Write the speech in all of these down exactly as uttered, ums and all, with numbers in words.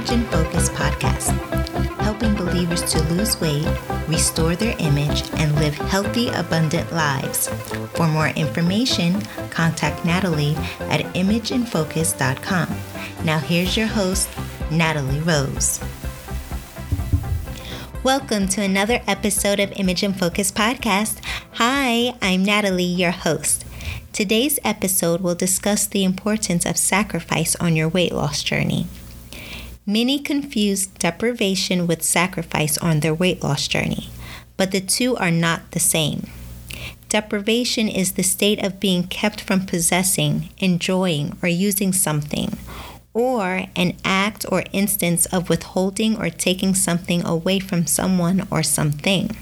Image in Focus podcast, helping believers to lose weight, restore their image, and live healthy, abundant lives. For more information, contact Natalie at image in focus dot com. Now here's your host, Natalie Rose. Welcome to another episode of Image in Focus podcast. Hi, I'm Natalie, your host. Today's episode will discuss the importance of sacrifice on your weight loss journey. Many confuse deprivation with sacrifice on their weight loss journey, but the two are not the same. Deprivation is the state of being kept from possessing, enjoying, or using something, or an act or instance of withholding or taking something away from someone or something.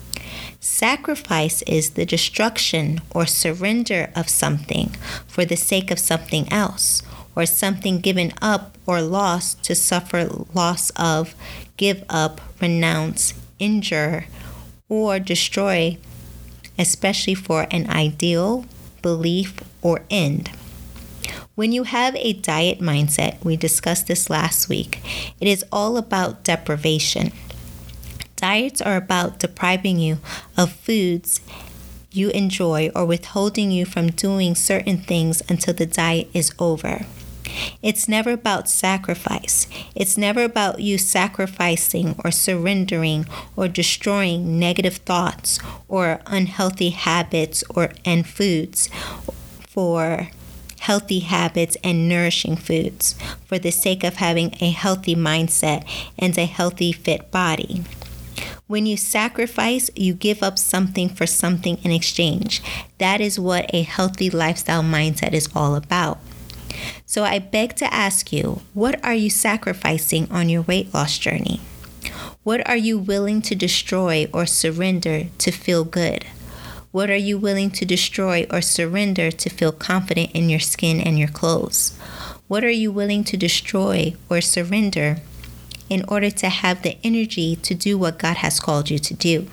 Sacrifice is the destruction or surrender of something for the sake of something else, or something given up or lost to suffer loss of, give up, renounce, injure, or destroy, especially for an ideal, belief, or end. When you have a diet mindset, we discussed this last week, it is all about deprivation. Diets are about depriving you of foods you enjoy or withholding you from doing certain things until the diet is over. It's never about sacrifice. It's never about you sacrificing or surrendering or destroying negative thoughts or unhealthy habits or and foods for healthy habits and nourishing foods for the sake of having a healthy mindset and a healthy, fit body. When you sacrifice, you give up something for something in exchange. That is what a healthy lifestyle mindset is all about. So I beg to ask you, what are you sacrificing on your weight loss journey? What are you willing to destroy or surrender to feel good? What are you willing to destroy or surrender to feel confident in your skin and your clothes? What are you willing to destroy or surrender in order to have the energy to do what God has called you to do?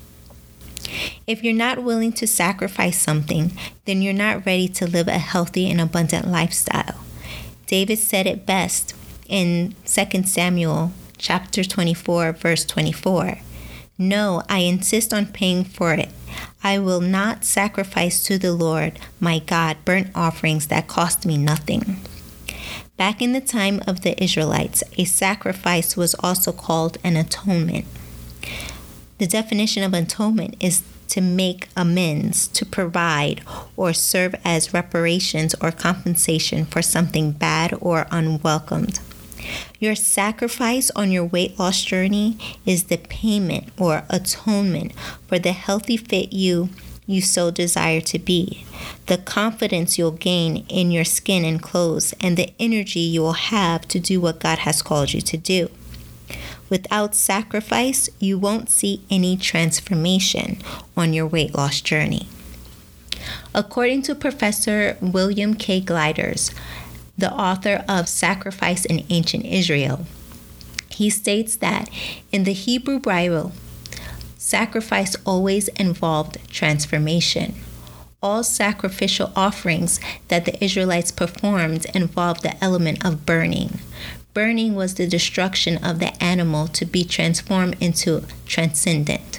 If you're not willing to sacrifice something, then you're not ready to live a healthy and abundant lifestyle. David said it best in Second Samuel chapter twenty-four, verse twenty-four. No, I insist on paying for it. I will not sacrifice to the Lord, my God, burnt offerings that cost me nothing. Back in the time of the Israelites, a sacrifice was also called an atonement. The definition of atonement is to make amends, to provide, or serve as reparations or compensation for something bad or unwelcomed. Your sacrifice on your weight loss journey is the payment or atonement for the healthy fit you you so desire to be, the confidence you'll gain in your skin and clothes, and the energy you will have to do what God has called you to do. Without sacrifice, you won't see any transformation on your weight loss journey. According to Professor William K. Gliders, the author of Sacrifice in Ancient Israel, he states that in the Hebrew Bible, sacrifice always involved transformation. All sacrificial offerings that the Israelites performed involved the element of burning. Burning was the destruction of the animal to be transformed into transcendent.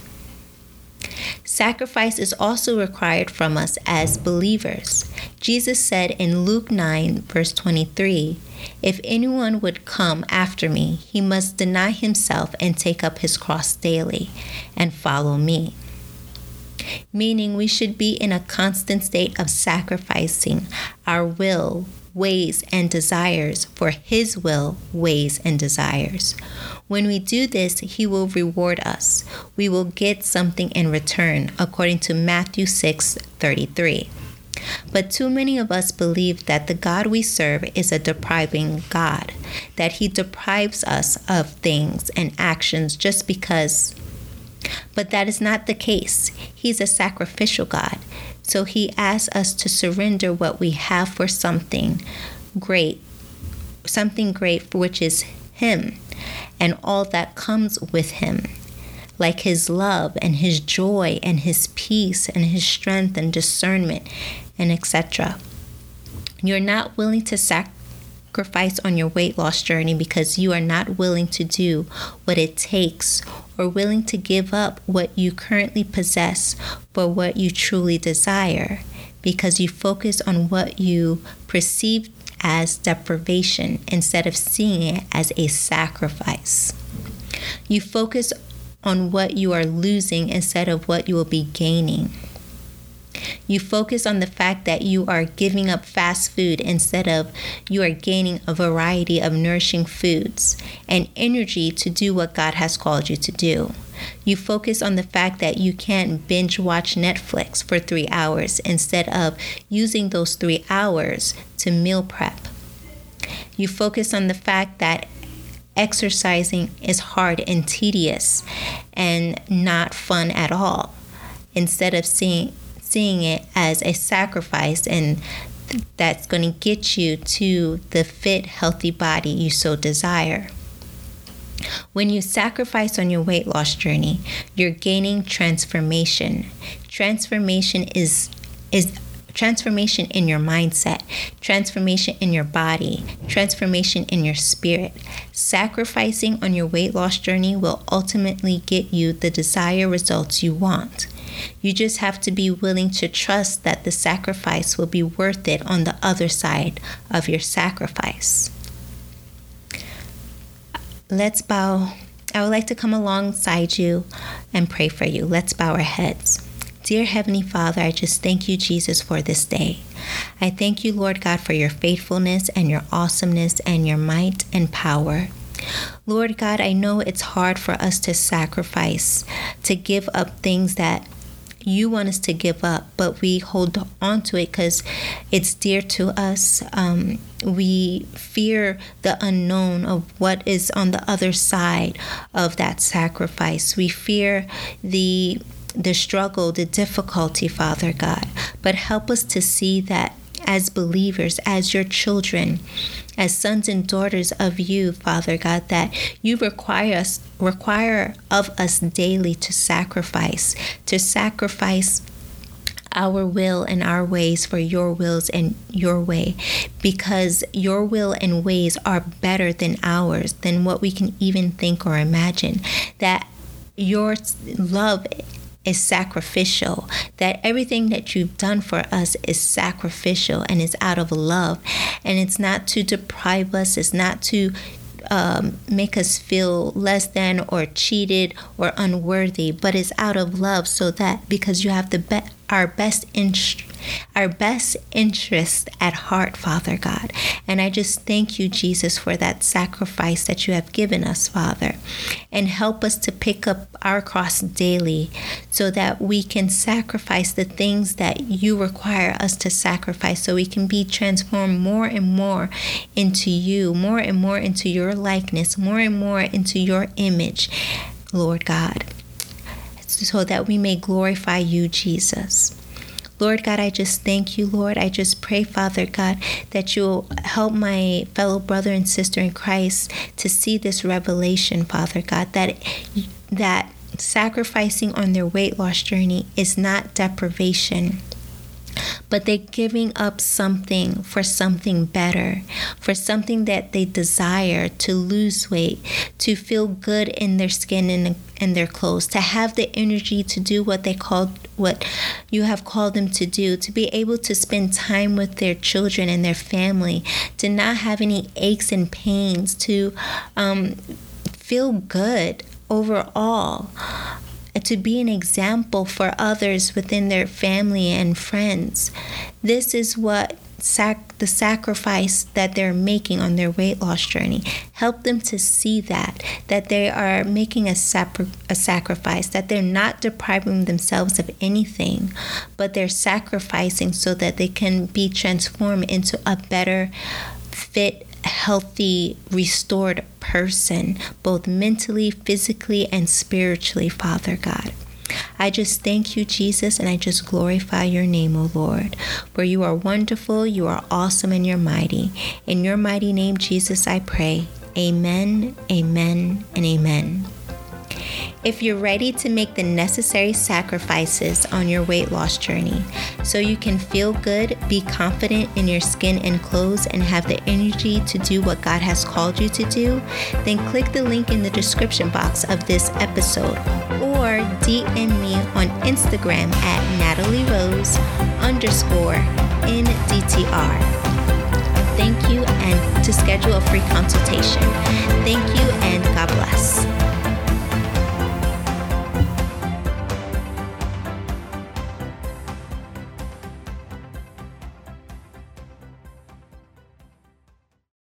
Sacrifice is also required from us as believers. Jesus said in Luke nine, verse twenty-three, if anyone would come after me, he must deny himself and take up his cross daily and follow me. Meaning we should be in a constant state of sacrificing our will, ways, and desires for His will, ways, and desires. When we do this, He will reward us. We will get something in return, according to Matthew six thirty-three. But too many of us believe that the God we serve is a depriving God, that He deprives us of things and actions just because. But that is not the case. He's a sacrificial God. So He asks us to surrender what we have for something great, something great, which is Him and all that comes with Him, like His love and His joy and His peace and His strength and discernment and et cetera. You're not willing to sacrifice sacrifice on your weight loss journey because you are not willing to do what it takes or willing to give up what you currently possess for what you truly desire, because you focus on what you perceive as deprivation instead of seeing it as a sacrifice. You focus on what you are losing instead of what you will be gaining. You focus on the fact that you are giving up fast food instead of you are gaining a variety of nourishing foods and energy to do what God has called you to do. You focus on the fact that you can't binge watch Netflix for three hours instead of using those three hours to meal prep. You focus on the fact that exercising is hard and tedious and not fun at all, instead of seeing seeing it as a sacrifice and th- that's going to get you to the fit, healthy body you so desire. When you sacrifice on your weight loss journey, you're gaining transformation. Transformation is is transformation in your mindset, transformation in your body, transformation in your spirit. Sacrificing on your weight loss journey will ultimately get you the desired results you want. You just have to be willing to trust that the sacrifice will be worth it on the other side of your sacrifice. Let's bow. I would like to come alongside you and pray for you. Let's bow our heads. Dear Heavenly Father, I just thank you, Jesus, for this day. I thank you, Lord God, for your faithfulness and your awesomeness and your might and power. Lord God, I know it's hard for us to sacrifice, to give up things that you want us to give up, but we hold on to it because it's dear to us. Um, we fear the unknown of what is on the other side of that sacrifice. We fear the the struggle, the difficulty, Father God. But help us to see that as believers, as your children, as sons and daughters of you, Father God, that you require us, require of us daily to sacrifice, to sacrifice our will and our ways for your wills and your way, because your will and ways are better than ours, than what we can even think or imagine. That your love is sacrificial, that everything that you've done for us is sacrificial and is out of love, and it's not to deprive us, it's not to um, make us feel less than or cheated or unworthy, but it's out of love, so that because you have the be- our best interest our best interest at heart, Father God. And I just thank you, Jesus, for that sacrifice that you have given us, Father. And help us to pick up our cross daily so that we can sacrifice the things that you require us to sacrifice, so we can be transformed more and more into you, more and more into your likeness, more and more into your image, Lord God, so that we may glorify you, Jesus. Lord God, I just thank you, Lord. I just pray, Father God, that you'll help my fellow brother and sister in Christ to see this revelation, Father God, that that sacrificing on their weight loss journey is not deprivation, but they're giving up something for something better, for something that they desire, to lose weight, to feel good in their skin and in their clothes, to have the energy to do what they called, what you have called them to do, to be able to spend time with their children and their family, to not have any aches and pains, to um, feel good overall, to be an example for others within their family and friends. This is what sac- the sacrifice that they're making on their weight loss journey. Help them to see that, that they are making a, sap- a sacrifice, that they're not depriving themselves of anything, but they're sacrificing so that they can be transformed into a better, fit, healthy, restored person, both mentally, physically, and spiritually, Father God. I just thank you, Jesus, and I just glorify your name, O Lord, for you are wonderful, you are awesome, and you're mighty. In your mighty name, Jesus, I pray. Amen, amen, and amen. If you're ready to make the necessary sacrifices on your weight loss journey so you can feel good, be confident in your skin and clothes, and have the energy to do what God has called you to do, then click the link in the description box of this episode or D M me on Instagram at Natalie Rose underscore N D T R. Thank you, and to schedule a free consultation. Thank you, and God bless.